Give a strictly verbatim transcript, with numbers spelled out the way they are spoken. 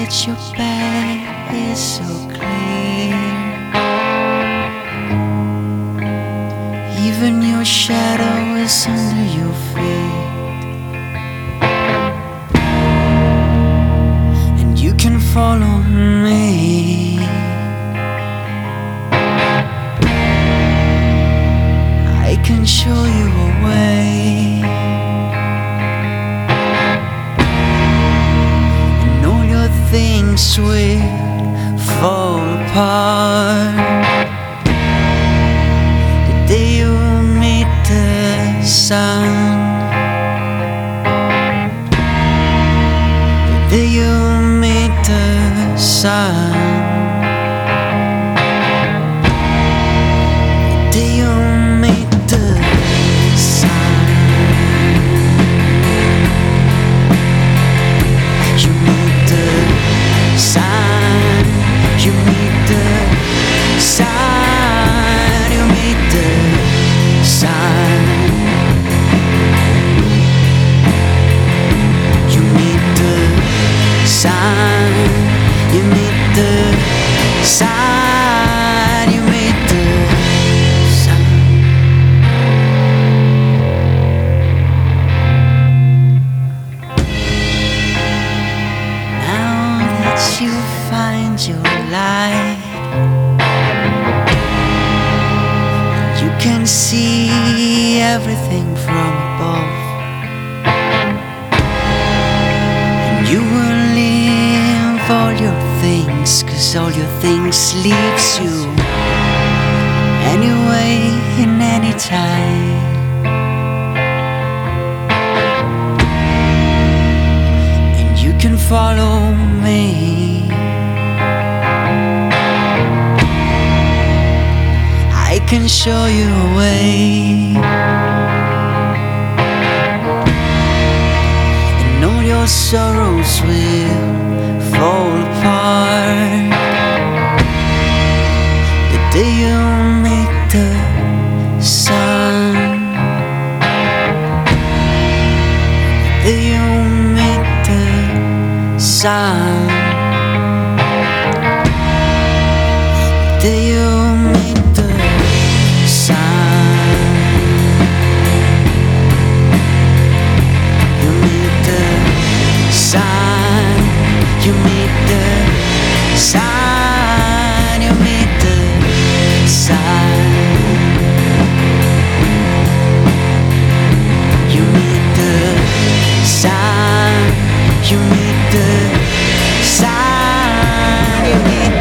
that your path is so clear. Even your shadow is under your feet, and you can follow me. I can show you a way, and all your things will fall apart the day you meet the sun, the day you meet the sun. You meet the sun, you meet the sun. Now that you find your light, you can see everything from above, and you will leave all your things, 'cause all your things leaves you anyway in any time. And you can follow me. I can show you a way, and all your sorrows will fall apart the day you meet the sun, the day you meet the sun, the day you meet the sun. You meet the sun, you meet the sun, you meet the sun. You meet the sun, you meet the sun, you meet